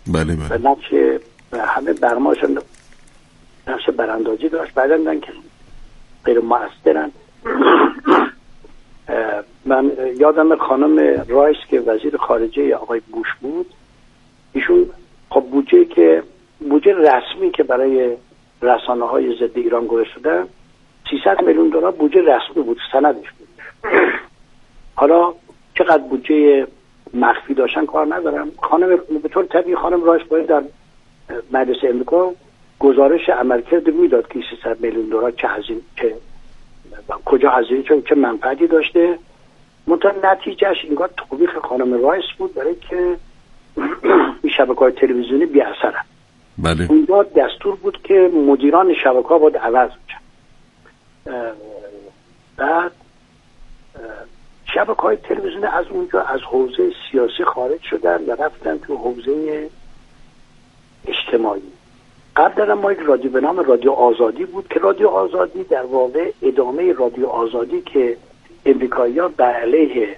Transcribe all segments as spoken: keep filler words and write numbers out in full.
بله بله. و نقش همه برماشون نقش براندازی داشت. بعدا دیدن که غیر مؤثرن. من یادم خانم رایس که وزیر خارجه آقای بوش بود، ایشون خب بودجه که بودجه رسمی که برای رسانه های ضد ایران گذاشته شده سیصد میلیون دلار بودجه رسمی بود، سندش بود. حالا چقدر بودجه مخفی داشتن کار ندارم. خانم به طور طبیعی خانم رایس باید در مجلس امریکا گزارش عملکرد میداد که سیصد میلیون دلار چه هزینه، چه کجا هزینه، چه چه منفعتی داشته. منتها نتیجهش انگار توبیخ خانم رایس بود برای که این شبکه‌های تلویزیونی بی اثرن. بله. اونجا دستور بود که مدیران شبکه‌ها باید عوض بشن. بعد شبکه‌های تلویزیونی از اونجا از حوزه سیاسی خارج شدن و رفتن تو حوزه اجتماعی. قبلا ما یک رادیو به نام رادیو آزادی بود که رادیو آزادی در واقع ادامه رادیو آزادی که امریکایی‌ها بر علیه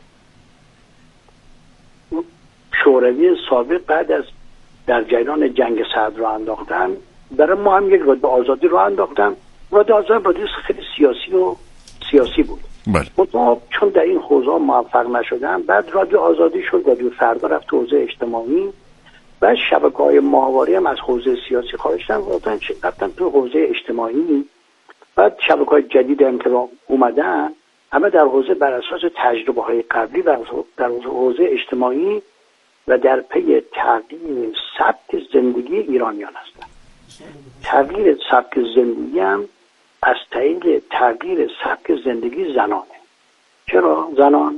شوروی سابق بعد از در جریان جنگ سرد را انداختن، برای ما هم یک رادیو آزادی را انداختن. رادیو آزادی رادیو خیلی سیاسی و سیاسی بود. بله. ما چون در این حوزه موفق نشدن، بعد رادیو آزادی شد رادیو فردا، رفت تو حوزه اجتماعی. و شبکه‌های ماهواره هم از حوزه سیاسی خارج شدن و رفتن تو حوزه اجتماعی. بعد شبکه‌های جدید هم که اومدن همه در حوزه بر اساس تجربه‌های قبلی در حوزه اجتماعی و در پی تغییر سبک زندگی ایرانیان هستند. تغییر سبک زندگی هم از طریق تغییر سبک زندگی زنانه. چرا زنان؟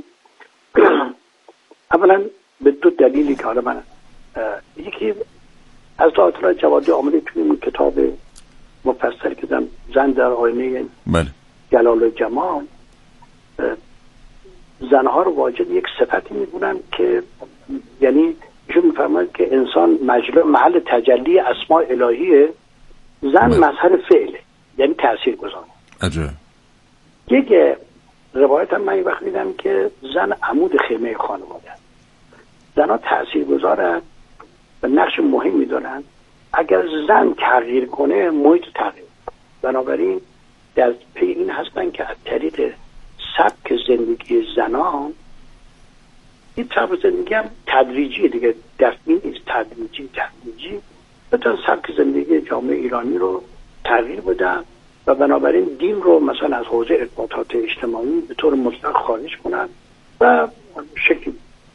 اولا به دو دلیلی که حالا من یکی از آیت الله جوادی آمده توی این کتاب مفصل که دارم زن در آینه بله. جلال و جمال، زنها رو واجد یک صفتی می‌دونن که یعنی ایشون می‌فرماید که انسان مجل محل تجلی اسماء الهیه، زن مظهر فعله، یعنی تاثیرگذار. عجب. یک روایت هم من این وقت دیدم که زن عمود خیمه خانواده است. زنها تاثیرگذارن و نقش مهمی دارن. اگر زن تغییر کنه محیط تغییر. بنابراین در پی این هستن که از طریق سبک زندگی زنان، این سبک زندگی هم تدریجی دیگه، دفعی نیست، تدریجی تدریجی بتون سبک زندگی جامعه ایرانی رو تغییر بدن و بنابراین دین رو مثلا از حوزه ارتباطات اجتماعی به طور مطلق خارج کنن و شکل.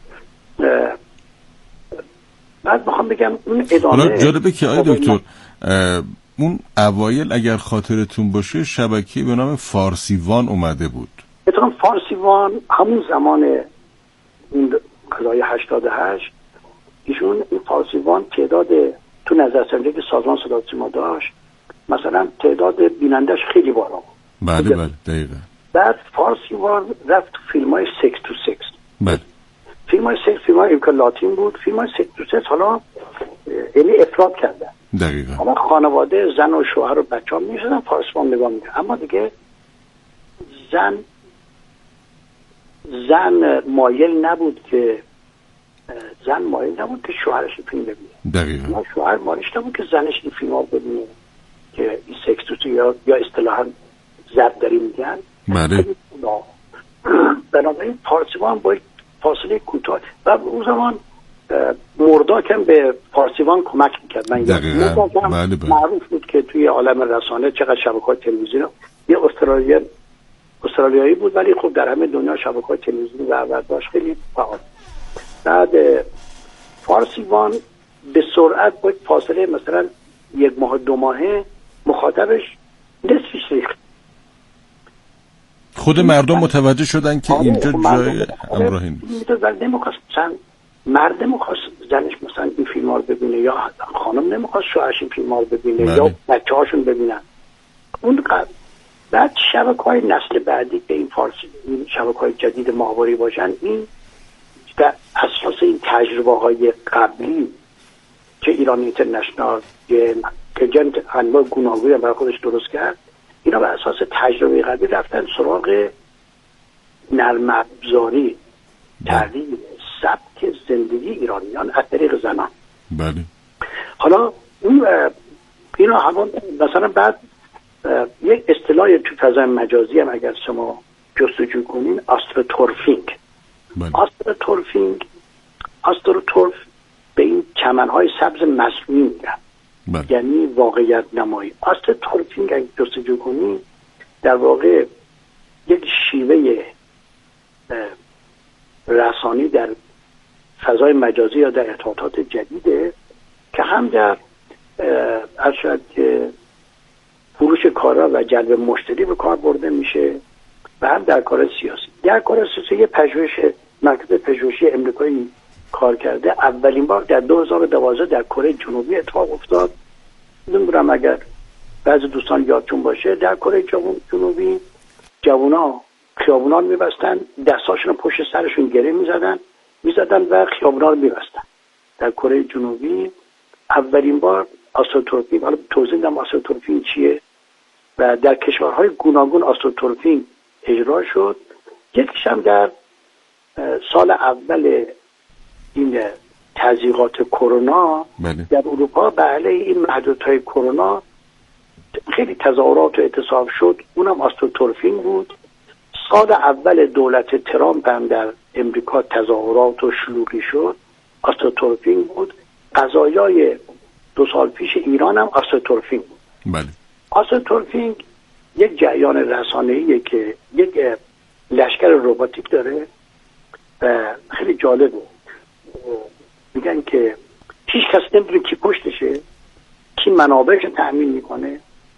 بعد میخوام بگم اون ادامه. حالا جالبه که آقای دکتر اون اوایل اگر خاطرتون باشه شبکه به نام فارسیوان اومده بود. اتفاقا فارسیوان همون زمان اون قضای هشتاد و هشت ایشون این فارسیوان تعداد تو نظرسنجی که سازمان صدا و سیما داشت مثلا تعداد بینندش خیلی بالا بود. بله بله دقیقاً. بعد فارسیوان رفت فیلم‌های سکس تو سکس. بله. فیلم‌های سکس فیلم‌های که لاتین بود، فیلم‌های سکس تو سکس حالا یعنی افراد کردن. دقیقاً. حالا خانواده زن و شوهر و بچه‌ها می‌شدن فارسیوان نگاه می‌کردن، اما دیگه زن زن مایل نبود که زن مایل نبود که شوهرش این فیلم ببینه. دقیقاً. شوهر مایل نبود که زنش این فیلم‌ها ببینه که این سکس تو یا یا اصطلاحاً زد داری میگن. بله. بنابراین فارسیوان با فاصله کوتاه و اون زمان مرداک هم به فارسیوان کمک میکرد. من دقیقاً. بله بله. معروف بود که توی عالم رسانه چقدر شبکه‌های تلویزیون، یه استرالیا استرالیایی بود ولی خب در همه دنیا شبکه‌های تلویزیونی و داشت خیلی فعال. بعد فارسیوان به سرعت با فاصله مثلا یک ماه دو ماهه مخاطبش نصفش ریخت. خود مردم متوجه شدن که اینجا جای همراهی نیست. ولی نمیخواست مثلا مرد نمیخواست زنش مثلا این فیلم ها رو ببینه یا خانم نمیخواست شوهرش این فیلم ها رو ببینه بله. یا بچه هاشون ببینن. اون قبل بعد شبکه های نسل بعدی که این فارسی این شبکه های جدید ماهواره‌ای باشن، این در اساس این تجربه های قبلی که ایران اینترنشنال که جنت انواع گوناگونی برای خودش درست کرد، اینا به اساس تجربه قبلی رفتن سراغ نرم افزاری تغییر سبک زندگی ایرانیان از طریق زنان. بله. حالا اون اینا همون مثلا بعد یک اصطلاح تو فضای مجازی هم اگر شما جستجو کنین آستروتورفینگ. آستروتورفینگ آستروتورف به این چمنهای سبز مصنوعی میگن، یعنی واقعیت نمایی. آستروتورفینگ اگر جستجو کنین در واقع یک شیوه رسانی در فضای مجازی یا در ارتباطات جدیده که هم در ارشد که فروش کارا و جلب مشتری به کار برده میشه و هم در کار سیاسی. در کار سیاسی یه پژوهش مرکز پژوهشی امریکایی کار کرده، اولین بار در دو هزار و دوازده در کره جنوبی اتفاق افتاد. نمیدونم اگر بعضی دوستان یادتون باشه، در کره جنوبی جوونا خیابونا رو میبستن، دستاشون پشت سرشون گره میزدن میزدن و خیابونا رو میبستن. در کره جنوبی اولین بار آستروتورفینگ، حالا توضیح میدم آستروتورفینگ چیه، و در کشورهای گوناگون آستروتورفینگ اجرا شد. یکیش هم در سال اول این تضییقات کرونا در اروپا به علیه این محدودیت‌های کرونا خیلی تظاهرات و اعتصاب شد، اونم آستروتورفینگ بود. سال اول دولت ترامپ هم در امریکا تظاهرات و شلوغی شد، آستروتورفینگ بود. قضایای دو سال پیش ایران هم آستروتورفینگ بود. بله. آستروتورفینگ یک جریان رسانه‌ایه که یک لشکر رباتیک داره و خیلی جالبه. میگن که هیچ کس نمیدونه کی پشتشه، کی منابعش تأمین میکنه.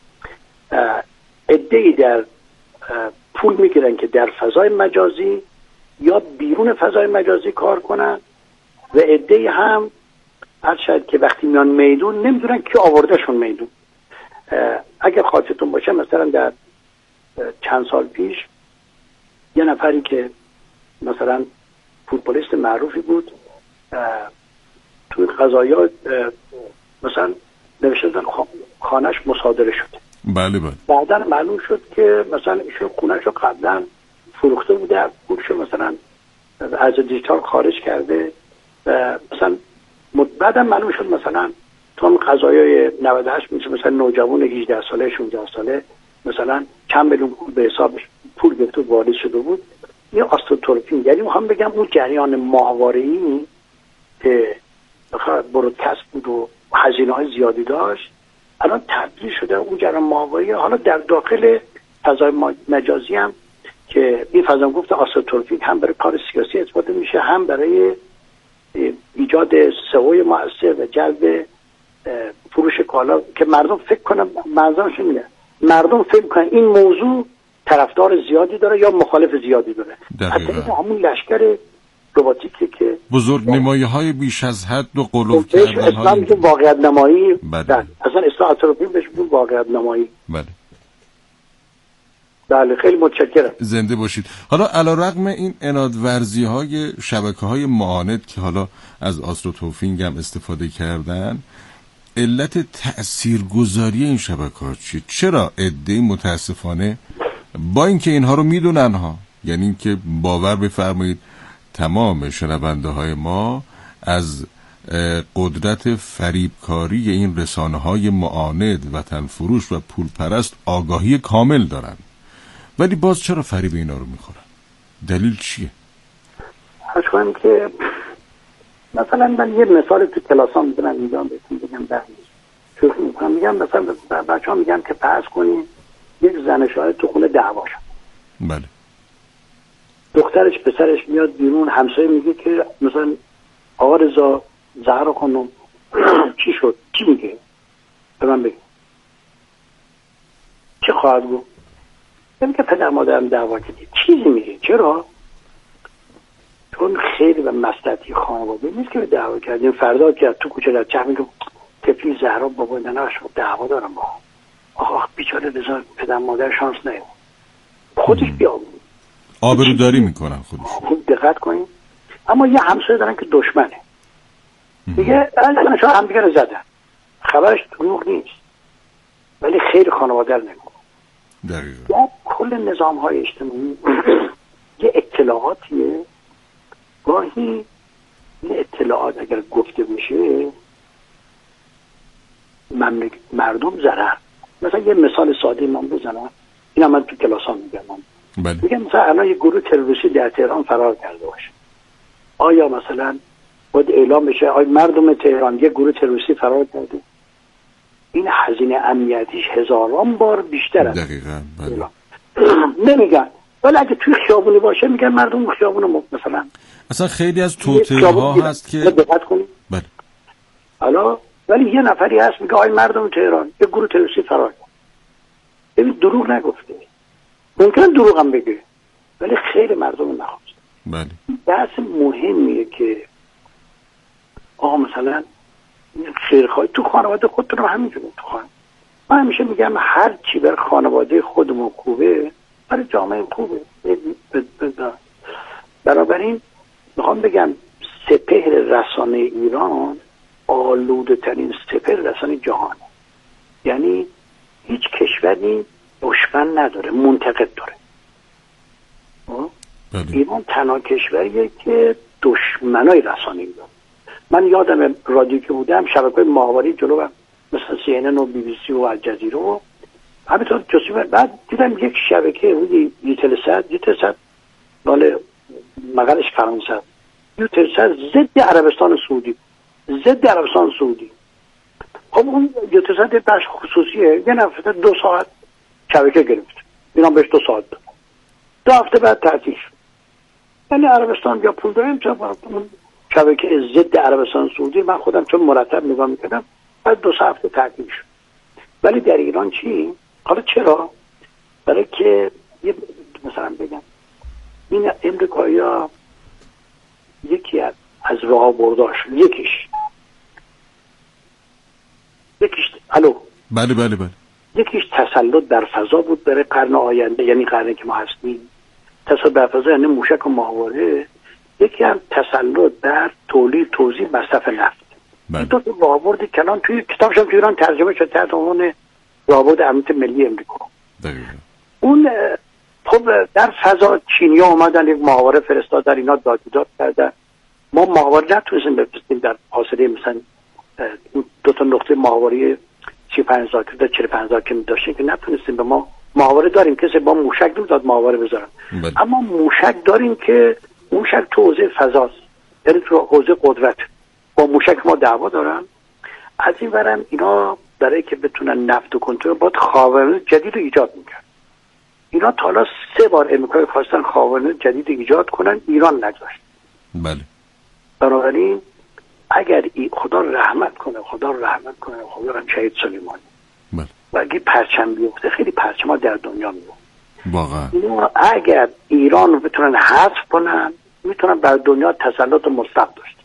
عده‌ای در پول میگیرن که در فضای مجازی یا بیرون فضای مجازی کار کنن و عده‌ای هم هر شاید که وقتی میان میدون نمیدونن کی آوردهشون میدون. اگر خاطرتون باشه مثلا در چند سال پیش یه نفری که مثلا فوتبالیست معروفی بود توی قضایا مثلا نوشته دادن خانهش مصادره شده. بله بله. بعدا معلوم شد که مثلا ایشون خونهشو قبلا فروخته بوده، پولشو مثلا از دیجیتال خارج کرده و مثلا بعدا معلوم شد مثلا تو قضایای نود و هشت میشه مثلا نوجوان هجده ساله شانزده ساله مثلا چند میلیون پول به حسابش پول گرفته وارد شده بود. این آستروتورفینگ، یعنی میخوام بگم اون جریان ماهواره‌ای که برودکست بود و هزینه‌های زیادی داشت الان تبدیل شده اون جریان ماهواره‌ای. حالا در داخل فضای مجازی هم که این فضا گفت آستروتورفینگ هم برای کار سیاسی استفاده میشه، هم برای ایجاد سئو مؤثر و جلب فروش کالا که مردم فکر کنن منظورش اینه، مردم فکر کنن این موضوع طرفدار زیادی داره یا مخالف زیادی داره. حتی همون لشکر رباتیکی که بزرگ نمایی‌های بیش از حد و قلوب کردن اسلام میگه واقعیت نمایی. بله. اصلا اسلام آستروتورفینگ بهش میگه واقعیت نمایی. بله. بله خیلی متشکرم. زنده باشید. حالا علیرغم این عنادورزی‌های شبکه‌های معاند که حالا از آستروتورفینگ هم استفاده کردن، علت تأثیرگذاری این شبکه‌ها چیه؟ چرا عده‌ای متاسفانه با اینکه اینها رو میدونن ها، یعنی اینکه باور بفرمایید تمام شنونده‌های ما از قدرت فریبکاری این رسانه‌های معاند، وطن فروش و پول پرست آگاهی کامل دارن، ولی باز چرا فریب اینا رو میخورن؟ دلیل چیه؟ حالا کنم که مثلا من یه مثال تو کلاسام میدونم میگم بهتون بگم بعد شوخی میکنم، میگم مثلا بچه ها میگم که فرض کنین یک زن شاهد تو خونه دعوا شد. بله. دخترش پسرش میاد بیرون، همسایه میگه که مثلا آقا رضا زهرا خانم چی شد؟ چی میگه؟ به من بگه. چه خواهد گفت؟ میگه پدر مادرم دعوا کردی. چیزی میگه. چرا؟ چون خیلی و مصلحتی خانواده نیست که دعوا کردیم. فردا که تو کوچه در چه میگه تفلی زهرا بابا ننهاش دعوا دارم با آخ بیچاره رضا پدر مادر شانس نیه خودش بیا آبروداری میکنن خودش. خوب دقت کنین. اما یه همسایه دارن که دشمنه میگه اصلا شما هم دیگه رو زدن، خبرش دروغ نیست ولی خیلی خانواده رو نمیکنه. دقیقا. یا کل نظام های اجتماعی یه اطلاعاتیه، گاهی این اطلاعات اگر گفته بشه مملک... مردم ضرر. مثلا یه مثال ساده من بزنم، اینا من تو کلاس ها میگم، بله. میگم مثلا الان یه گروه تروریستی در تهران فرار کرده باشه، آیا مثلا باید اعلام بشه آیا مردم تهران یه گروه تروریستی فرار کرده؟ این هزینه امنیتیش هزاران بار بیشتر است. دقیقاً بله. نمیگن، ولی اگه توی خیابونی باشه میگن مردم خیابون مثلا. اصلا خیلی از توطئه ها هست که دقت کنید. بله. حالا ولی یه نفری هست میگه آی مردم تهران یه گروه تروریستی فرار کرد. ببین دروغ نگفته، ممکن دروغ هم بگه ولی خیلی مردم نخواست. بله. بحث مهمیه که آقا مثلا خیرخواهی تو خانواده خودتون رو همینجوری تو خانواده. من همیشه میگم هر چی بر خانواده خودمون خوبه برای جامعه خوبه. بنابراین میخوام بگم سپهر رسانه ایران آلوده ترین سپهر رسانه جهانه. یعنی هیچ کشوری دشمن نداره، منتقد داره. بله. ایران تنها کشوریه که دشمنای رسانه ایران. من یادم رادیو که بودم شبکه ماهواره جلو هم مثل سی ان ان و بی بی سی و الجزیره و همینطور جزیره. بعد دیدم یک شبکه بودی یوتلسات یوتلسات مال مقالش فرانسه، یوتلسات ضد عربستان سعودی، ضد عربستان سعودی. خب اون یوتلسات بخش خصوصیه، یه نفر دو ساعت شبکه گرفت، اینا بهش دو ساعت داد، دو هفته بعد تعطیل شد. یعنی عربستان یا پول داریم چه شبکه ضد عربستان سعودی. من خودم چون مرتب نگاه میکردم بعد دو سه هفته تعطیل شد. ولی در ایران چی؟ حالا چرا؟ برای که یه مثلا بگم این امریکایی‌ها یکی از از راه برداش یکیش یکیش الو بله بله بله یکیش تسلط در فضا بود برای قرن آینده، یعنی قرنی که ما هستیم. تسلط در فضا یعنی موشک و ماهواره. یکی هم تسلط در تولید توزیع مصرف نفت. این دو تا راهبرد کلان توی کتابشم توی ایران ترجمه شد تحت عنوان راهبرد امنیت ملی امریکا. دقیقاً. اون خب در فضا چینی‌ها اومدن یک ماهواره فرستادن، اینا داد بیداد کردن. ما ماهواره نتونستیم بفرستیم در فاصله مثلا دو تا نقطه ماهواره سی و پنج هزار تا چهل و پنج هزار کیلومتر داشتیم که نتونستیم. به ما ماهواره داریم، کسی با موشک نمی‌داد ماهواره بذارن. بله. اما موشک داریم که موشک تو حوزه فضاست، یعنی تو حوزه قدرت. با موشک ما دعوا دارن. از این ورم اینا برای که بتونن نفت و کنترل باید خاورمیانه جدید رو ایجاد میکرد. اینا تا حالا سه بار امریکایی خواستن خاورمیانه جدید رو ایجاد کنن، ایران نگذاشت. بله. بنابراین اگر خدا رحمت کنه خدا رحمت کنه خدا هم شهید سلیمانی بله. و اگه پرچم بیفته خیلی پرچم‌ها در دنیا میفته. واقعا اینا اگر ایران رو بتونن حذف کنن میتونن بر دنیا تسلط مطلق داشت.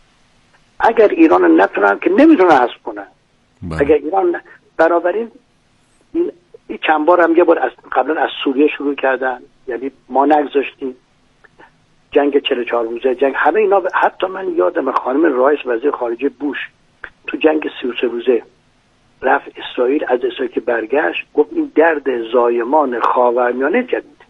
اگر ایران رو نتونن که نمیتونن حذف کنن. بله. اگر ایران ن... بنابراین این, این چند بار هم یه بار از قبلا از سوریه شروع کردن، یعنی ما نگذاشتیم. جنگ چهل و چهار روزه جنگ همه اینا. حتی من یادم خانم رایس وزیر خارجه بوش تو جنگ سی و سه روزه رفت اسرائیل، از اسرائیل که برگشت گفت این درد زایمان خاورمیانه جدید.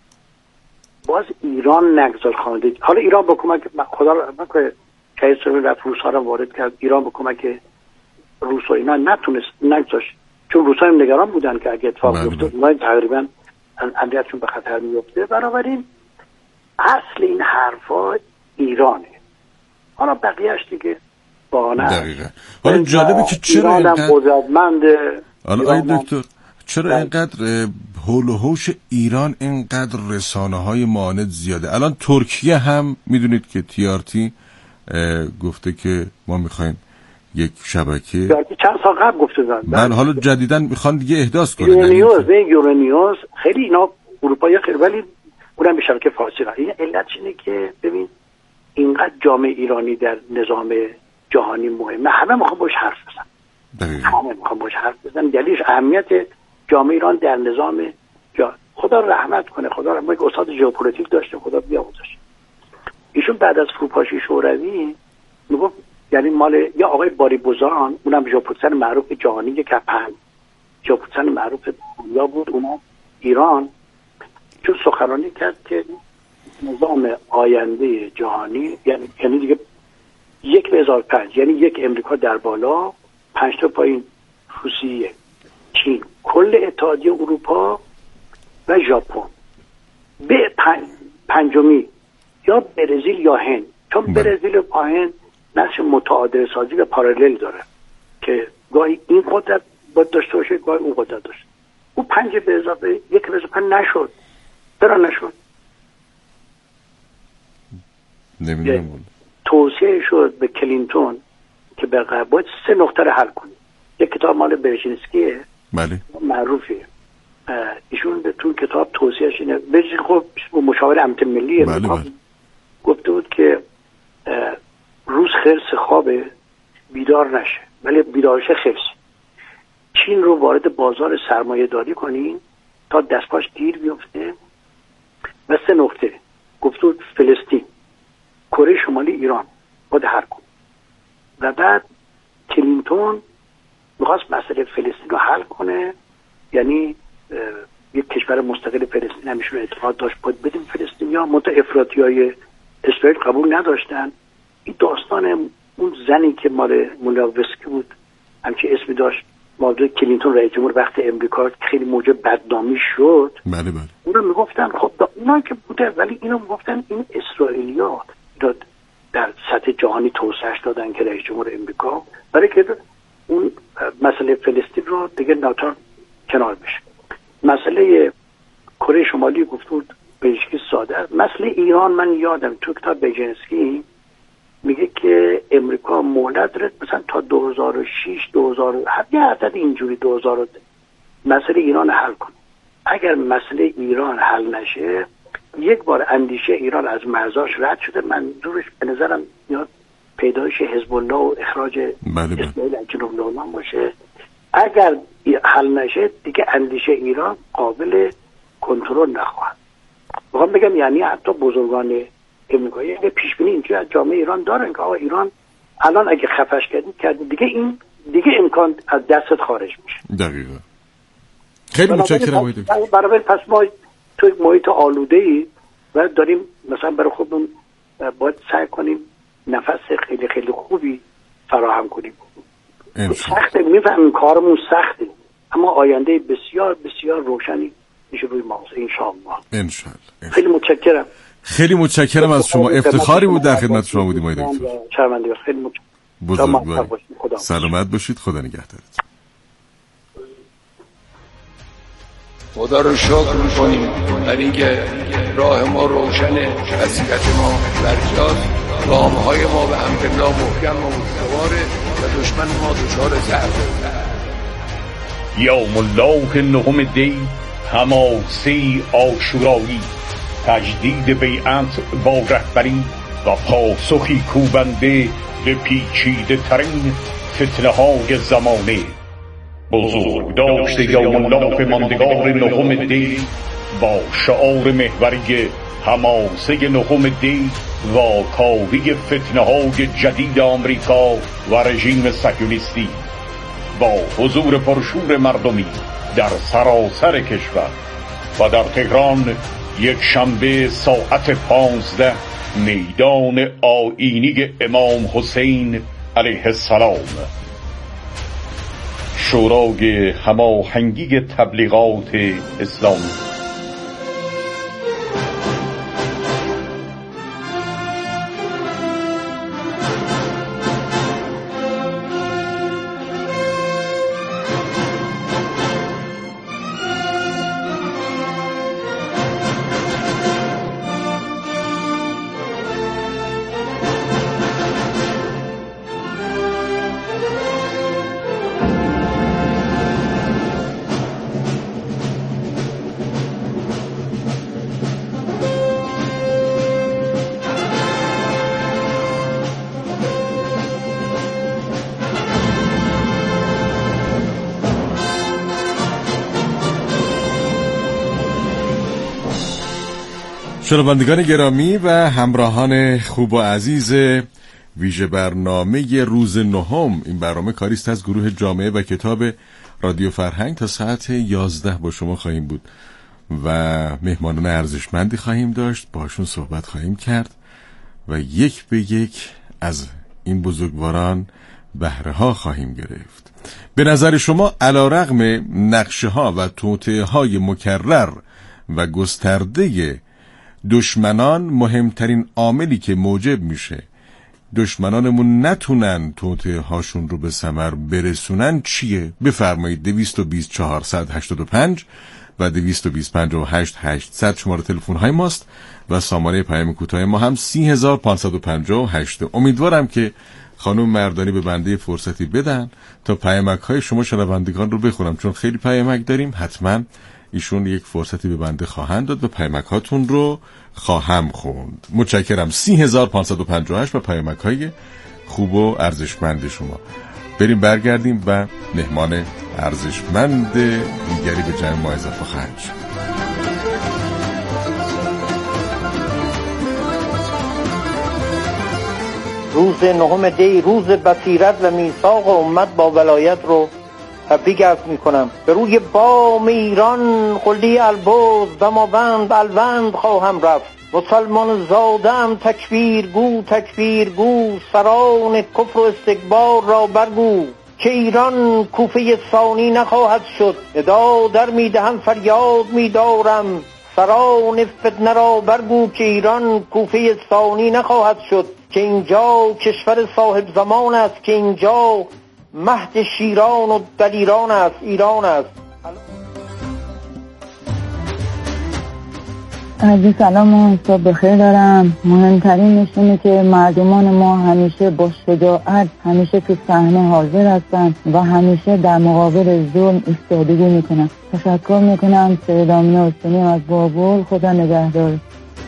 باز ایران نگذار خوانده. حالا ایران با کمک خدا رو که اسرائیل رفت روس‌ها رو وارد کرد، ایران با کمک روس‌ها اینا نتونست نگذاشت، چون روس‌ها هم نگران بودن که اگه اتفاق بیفته اونها تقریبا امنیتشون به خطر میفته. بنابراین اصل این حرفا ایرانه. حالا بقیه‌اش دیگه بانه. دقیقاً. حالا جالبه که چرا اینقدر قدرتمنده. حالا آی دکتر چرا اینقدر هول و هوش ایران اینقدر رسانه‌های معاند زیاده؟ الان ترکیه هم میدونید که تی آر تی گفته که ما میخوایم یک شبکه چند سال قبل گفته بودن. من حالا جدیدن میخوان دیگه احداث کنن. یورونیوز به یورونیوز خیلی اینا اروپایی خیلی، ولی اونم به شبکه فارسی را. این علت اینه که ببین اینقدر جامعه ایرانی در نظام جهانی مهمه، همه میخوان باش حرف بزنن. همه میخوان باش حرف بزنن. دلیلش اهمیت جامعه ایران در نظام جا... خدا رحمت کنه، خدا رحمت کنه. استاد ژئوپلیتیک داشته، خدا بیامرزش. ایشون بعد از فروپاشی شوروی میگفت، یعنی مال یا آقای باری بوزان، اونم ژئوپلیتیسن معروف جهانی که کپن ژئوپلیتیسن معروف دنیا بود، اونم ایران، چون سخنرانی کرد که نظام آینده جهانی یعنی یعنی دیگه یک به هزار و پنج، یعنی یک امریکا در بالا، پنج تا پایین روسیه، چین، کل اتحادیه اروپا و ژاپن. به پن... پنجمی یا برزیل یا هند، چون برزیل و هند نقش متعادل سازی و پارالل داره که گاهی این قدرت باید داشته باشه، گاهی اون قدرت داشته. او پنج به اضافه یک به اضافه نشد. چرا نشد؟ نمیدونم. توصیه شد به کلینتون که به باید سه نقطه رو حل کنه. یک کتاب مال برژینسکیه، بله، معروفه. ایشون به تو کتاب توصیهش اینه، برژینسکی خب مشاور امنیت ملی بله بله. گفته بود که روز خرس خوابه بیدار نشه، ولی بیدارشه خرس. چین رو وارد بازار سرمایه داری کنین تا دستپاش گیر بیفته. و سه نقطه گفته بود فلسطین، کره شمالی، ایران باید حل کن. و بعد کلینتون میخواست مسئله فلسطین رو حل کنه، یعنی یک کشور مستقل فلسطین همیشون اعتقاد داشت باید بدیم فلسطین، یا مت افراطی های اسرائیل قبول نداشتن. این داستان اون زنی که مال مولاوسکی بود همچه اسمی داشت، موضوع کلینتون رئیس جمهور وقت امریکا خیلی موجب بدنامی شد. بله بله. اونا میگفتن خب اونا که بوده، ولی اینا میگفتن این اسرائیلیات داد در سطح جهانی توسعهش دادن که رئیس جمهور امریکا، برای که اون مسئله فلسطین رو دیگه ناچار کنار بشه. مسئله کره شمالی گفت بود برژینسکی ساده. مسئله ایران من یادم تو کتاب برژینسکی میگه که امریکا مهلت داره مثلا تا دو هزار و شش دو هزار یه عدد اینجوری دو هزار مسئله ایران حل کنه. اگر مسئله ایران حل نشه، یک بار اندیشه ایران از مرزاش رد شده، منظورش به نظرم میاد پیدایش حزب الله و اخراج اسرائیل از جنوب لبنان باشه. اگر حل نشه دیگه اندیشه ایران قابل کنترل نخواهد. میخوام بگم یعنی حتی بزرگان امریکایی پیش بینی اینجوری از جامعه ایران دارن که آقا ایران الان اگه خفش کردی کردی دیگه این دیگه امکان از دستت خارج میشه. دقیقاً. خیلی متشکرم. برای پس ما تو یک محیط آلوده‌ای و داریم مثلا برای خودمون باید سعی کنیم نفس خیلی خیلی خوبی فراهم کنیم. سخته، میفهمیم کارمون سخته، اما آینده بسیار بسیار روشنی میشه روی ماست انشاءالله. انشاءالله. خیلی متشکرم. خیلی متشکرم از شما. افتخاری بود در خدمت شما بودیم آقای دکتر. شرمنده خیلی متشکرم. بزرگوار. سلامت باشید. خدا نگهدارت. خدا رو شکر می‌کنیم برای اینکه راه ما روشنه، وسیلت ما برجاست، گام‌های ما به حمدالله محکم و مستواره و دشمن ما دچار ضعف. یوم الله نهم دی، حماسی عاشورایی، تجدید بیعت با رهبری و پاسخی کوبنده به پیچیده ترین فتنه های زمانه. بزرگ داشته یوم الله ماندگار نهم دی با شعار محوری حماسه نهم دی و کاوی فتنه های جدید آمریکا و رژیم صهیونیستی، با حضور پرشور مردمی در سراسر کشور و در تهران یک شنبه ساعت پانزده، میدان آیینی امام حسین علیه السلام. شورای هماهنگی تبلیغات اسلامی. شنوندگان گرامی و همراهان خوب و عزیز ویژه برنامه روز نهم، این برنامه کاریست از گروه جامعه و کتاب رادیو فرهنگ. تا ساعت یازده با شما خواهیم بود و مهمانان ارزشمندی خواهیم داشت، باشون صحبت خواهیم کرد و یک به یک از این بزرگواران بهره ها خواهیم گرفت. به نظر شما علیرغم نقشه ها و توطئه های مکرر و گسترده دشمنان، مهمترین عاملی که موجب میشه دشمنانمون نتونن توطئه هاشون رو به ثمر برسونن چیه؟ بفرمایید. دویست و بیست چهارصد و هشتاد و پنج و دویست و بیست پنجاه و هشت هشتصد شماره تلفن های ماست و سامانه پیام کوتاه ما هم سی هزار و پانصد و پنجاه و هشت. امیدوارم که خانم مردانی به بنده فرصتی بدن تا پیامک های شما شنوندگان رو بخونم، چون خیلی پیامک داریم. حتما ایشون یک فرصتی به بنده خواهند داد و پیامک هاتون رو خواهم خوند. متشکرم. سی هزار و پانصد و پنجاه و هشت و پیامک های خوب و ارزشمند شما. بریم برگردیم و مهمان ارزشمند دیگری به جمع ما اضافه خواهد شد. روز نهم دی، روز بصیرت و میثاق امت با ولایت رو تبریک عرض میکنم. به روی بام ایران خلدی البرز دماوند الوند خواهم رفت. مسلمان زادم تکبیر گو تکبیر گو، سران کفر و استکبار را برگو، که ایران کوفه ثانی نخواهد شد. ندا در میدهم فریاد میدارم، سران فتنه را برگو، که ایران کوفه ثانی نخواهد شد. که اینجا کشور صاحب زمان است، که اینجا مهد شیران و دلیران است، ایران است. عزیز سلام و صبح بخیر دارم. مهمترین نشونه که مردمان ما همیشه با شجاعت همیشه تو صحنه حاضر هستن و همیشه در مقابل ظلم ایستادگی میکنن. تشکر میکنم. سیدامین حسینی از بابل. خدا نگهدار.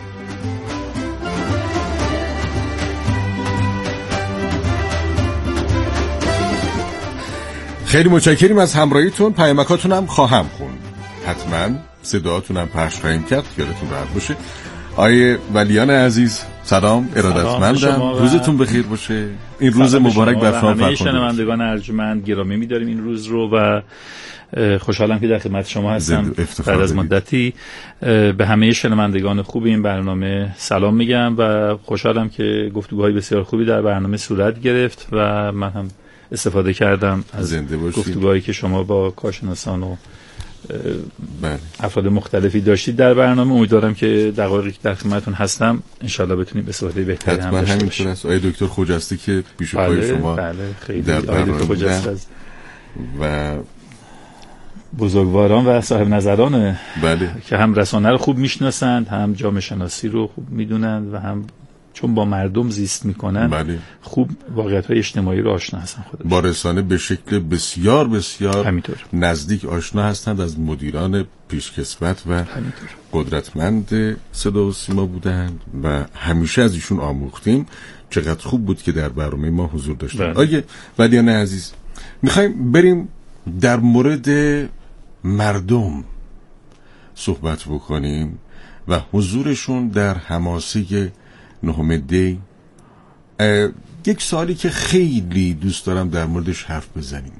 خیلی متشکریم از همراهیتون. پیامکاتون هم خواهم خوند. حتما صداتون هم پخش خواهیم کرد. خیالتون راحت باشه. آیه ولیان عزیز سلام، ارادتمندم. روزتون بخیر باشه. این روز مبارک بر شما. همه شنوندگان ارجمند گرامی می‌داریم این روز رو و خوشحالم که در خدمت شما هستم بعد از مدتی. به همه شنوندگان خوب این برنامه سلام میگم و خوشحالم که گفتگوهای بسیار خوبی در برنامه صورت گرفت و من هم استفاده کردم از گفتگوهایی که شما با کارشناسان و بله. افراد مختلفی داشتید در برنامه. امیدوارم که دقایقی که در خدمتتون هستم انشالله بتونیم استفاده بهتری هم داشته باشیم. حتما همینطور است. آقای دکتر خجسته که پیش پای شما بله خیلی در برنامه خجسته و بزرگواران و صاحب نظران بله. که هم رسانه رو خوب میشناسند، هم جامعه شناسی رو خوب میدونند و هم چون با مردم زیست میکنن بله. خوب واقعیت‌های اجتماعی رو آشنا هستن. خودشون با رسانه به شکل بسیار بسیار همینطور. نزدیک آشنا هستند. از مدیران پیشکسوت و همینطور. قدرتمند صدا و سیما بودند و همیشه از ایشون آموختیم. چقدر خوب بود که در برنامه ما حضور داشتند. بله. آیه ولیان عزیز، میخوایم بریم در مورد مردم صحبت بکنیم و حضورشون در حماسه نهم دی. یک سوالی که خیلی دوست دارم در موردش حرف بزنیم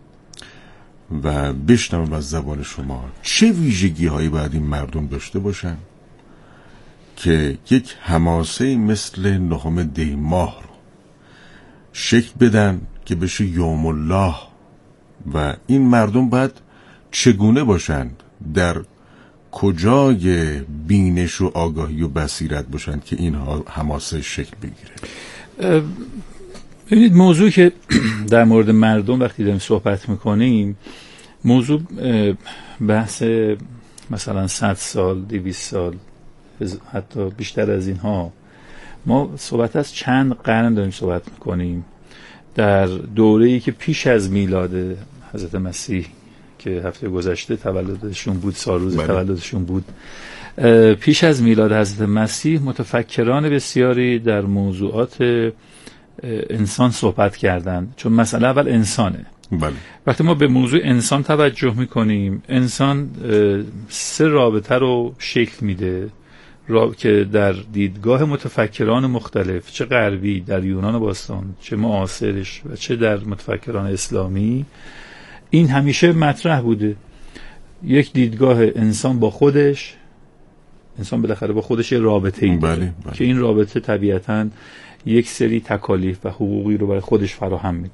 و بشنوم از زبان شما، چه ویژگی هایی باید این مردم داشته باشن که یک حماسه مثل نهم دی ماه رو شکل بدن که بشه یوم الله، و این مردم باید چگونه باشند، در کجای بینش و آگاهی و بصیرت باشند که این حماسه شکل بگیره؟ ببینید موضوع که در مورد مردم وقتی داریم صحبت میکنیم، موضوع بحث مثلا صد سال، دویست سال، حتی بیشتر از اینها. ما صحبت از چند قرن داریم صحبت میکنیم. در دوره‌ای که پیش از میلاد حضرت مسیح که هفته گذشته تولدشون بود، سالروز بله. تولدشون بود، پیش از میلاد حضرت مسیح متفکران بسیاری در موضوعات انسان صحبت کردند، چون مسئله اول انسانه. بله. وقتی ما به موضوع انسان توجه میکنیم، انسان سه رابطه رو شکل میده را... که در دیدگاه متفکران مختلف، چه غربی در یونان باستان، چه معاصرش و چه در متفکران اسلامی، این همیشه مطرح بوده. یک دیدگاه انسان با خودش، انسان بالاخره با خودش یه رابطه ای داره. بله، بله. که این رابطه طبیعتاً یک سری تکالیف و حقوقی رو برای خودش فراهم میکنه.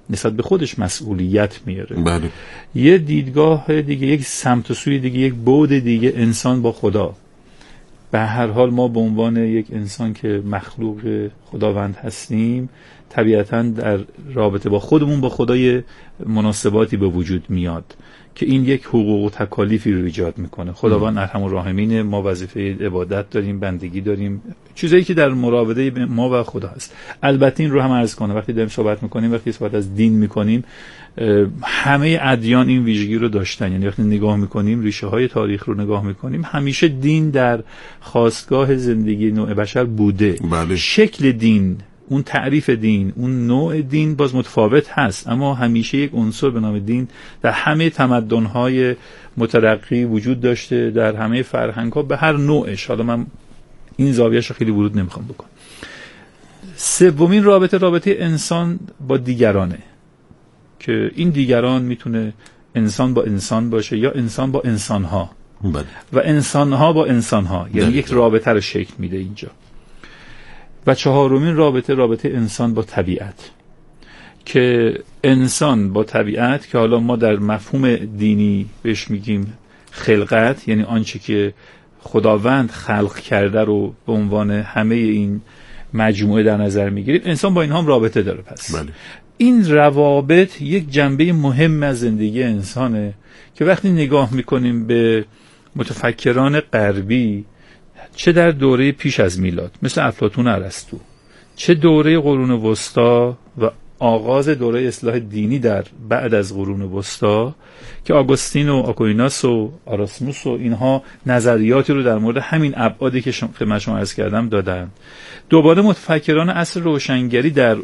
نسبت به خودش مسئولیت میاره. بله. یه دیدگاه دیگه، یک سمت و سوی دیگه، یک بعد دیگه، انسان با خدا. به هر حال ما به عنوان یک انسان که مخلوق خداوند هستیم، طبیعتاً در رابطه با خودمون با خدای مناسباتی به وجود میاد که این یک حقوق و تکالیفی رو ایجاد میکنه. خداوند ارحم الراحمین، ما وظیفه عبادت داریم، بندگی داریم، چیزایی که در مراوده ما و خدا هست. البته این رو هم عرض کنم وقتی داریم صحبت میکنیم، وقتی صحبت از دین میکنیم، همه ادیان این ویژگی رو داشتن. یعنی وقتی نگاه میکنیم، ریشه های تاریخ رو نگاه میکنیم، همیشه دین در خاستگاه زندگی نوع بشر بوده. بله. شکل دین، اون تعریف دین، اون نوع دین باز متفاوت هست، اما همیشه یک عنصر به نام دین در همه تمدن‌های مترقی وجود داشته، در همه فرهنگ‌ها به هر نوعش. حالا من این زاویه‌اش خیلی ورود نمیخوام بکنم. سومین رابطه، رابطه انسان با دیگرانه که این دیگران میتونه انسان با انسان باشه یا انسان با انسان‌ها. بله. و انسان‌ها با انسان‌ها، یعنی بله. یک رابطه رو شکل میده اینجا. و چهارمین رابطه، رابطه انسان با طبیعت که انسان با طبیعت، که حالا ما در مفهوم دینی بهش میگیم خلقت، یعنی آنچه که خداوند خلق کرده رو به عنوان همه این مجموعه در نظر میگیریم. انسان با اینها هم رابطه داره. پس بله. این روابط یک جنبه مهم از زندگی انسانه که وقتی نگاه میکنیم به متفکران غربی، چه در دوره پیش از میلاد مثل افلاطون، ارسطو، چه دوره قرون وسطا و آغاز دوره اصلاح دینی در بعد از قرون وسطا که آگوستین و آکویناس و آراسموس و اینها نظریاتی رو در مورد همین ابعادی که خدمت شما عرض کردم دادن. دوباره متفکران عصر روشنگری در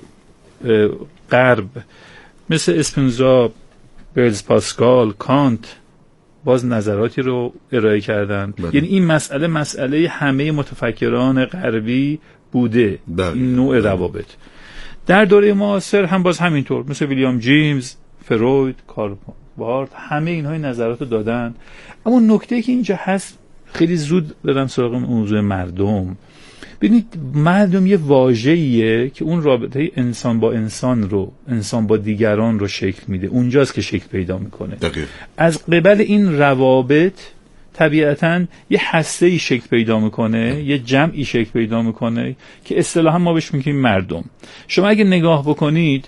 غرب مثل اسپینوزا، بلز پاسکال، کانت باز نظراتی رو ارائه کردن. بله. یعنی این مسئله مسئله همه متفکران غربی بوده. بله. این نوع روابط در دوره معاصر هم باز همینطور، مثل ویلیام جیمز، فروید، کارل بارت، همه اینها نظرات رو دادن. اما نکته که اینجا هست، خیلی زود برم سراغ موضوع مردم. ببینید، مردم یه واژه‌ایه که اون رابطه انسان با انسان رو، انسان با دیگران رو شکل میده. اونجاست که شکل پیدا میکنه. دقیق. از قبل این روابط طبیعتاً یه هسته‌ای شکل پیدا میکنه، یه جمعی شکل پیدا میکنه که اصطلاحاً ما بهش میگیم مردم. شما اگه نگاه بکنید،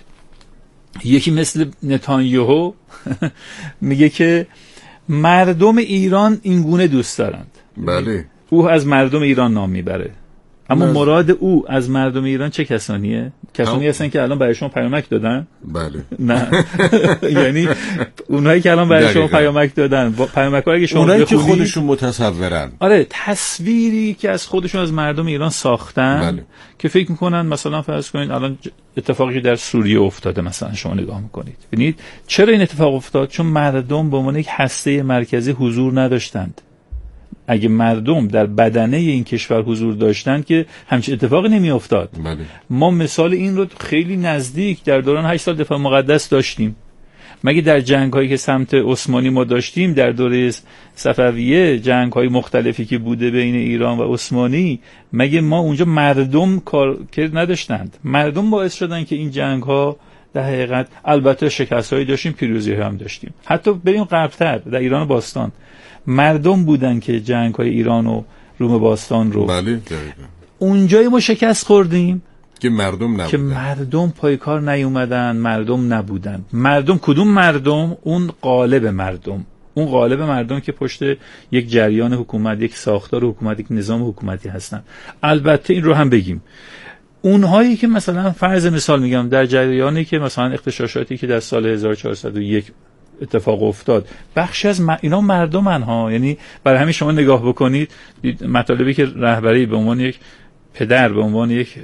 یکی مثل نتانیاهو میگه که مردم ایران این گونه دوست دارند. بله. او از مردم ایران نام میبره، اما نز... مراد او از مردم ایران چه کسانیه؟ کسانی هستن که الان برای شما پیامک دادن؟ بله. نه. یعنی اونایی که الان برای شما پیامک دادن، پیامک‌ها که شما اونایی که خودشون متصورن، آره، تصویری که از خودشون از مردم ایران ساختن. بله. که فکر میکنن مثلا فرض کنید الان اتفاقی در سوریه افتاده، مثلا شما نگاه میکنید ببینید چرا این اتفاق افتاد؟ چون مردم به عنوان یک هسته مرکزی حضور نداشتند. اگه مردم در بدنه این کشور حضور داشتند که همچین اتفاقی نمی افتاد. بله. ما مثال این رو خیلی نزدیک در دوران هشت سال دفاع مقدس داشتیم. مگه در جنگ هایی که سمت عثمانی ما داشتیم، در دوره صفویه، جنگ های مختلفی که بوده بین ایران و عثمانی، مگه ما اونجا مردم کارکرد نداشتند؟ مردم باعث شدن که این جنگ ها در حقیقت، البته شکست هایی داشتیم، پیروزی هم داشتیم. حتی بریم غربتر، در ایران باستان مردم بودن که جنگ های ایران و روم باستان رو، بله، اونجای ما شکست خوردیم که مردم نبودن، که مردم پای کار نیومدن، مردم نبودن. مردم کدوم مردم؟ اون قالب مردم، اون قالب مردم که پشت یک جریان حکومت، یک ساختار حکومت، یک نظام حکومتی هستن. البته این رو هم بگیم، اونهایی که مثلا فرض مثال میگم در جریانی که مثلا اغتشاشاتی که در سال هزار و چهارصد و یک اتفاق افتاد، بخشی از م... اینا مردمن ها. یعنی برای همین شما نگاه بکنید مطالبی که رهبری به عنوان یک پدر، به عنوان یک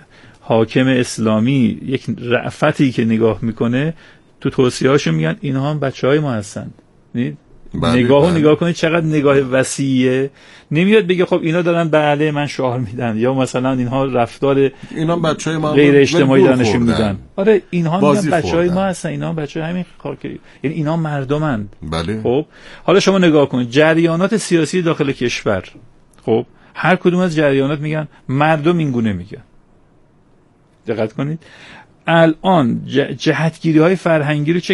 حاکم اسلامی، یک رأفتی که نگاه میکنه، تو توصیه‌هاشون میگن اینها هم بچهای ما هستن. بله، نگاهو بله. نگاه کنید چقدر نگاه وسیعه. نمیاد بگه خب اینا دارن بله من شعار میدن، یا مثلا اینها رفتار اینا بچهای ما غیر اجتماعی دارنشون میدن. آره، اینها میگن بچهای ما هستن، اینا بچهای همین خاکی، یعنی اینا مردمن. بله. خب حالا شما نگاه کنید جریانات سیاسی داخل کشور، خب هر کدوم از جریانات میگن مردم اینگونه میگن. دقت کنید، الان جهتگیری های فرهنگی رو چه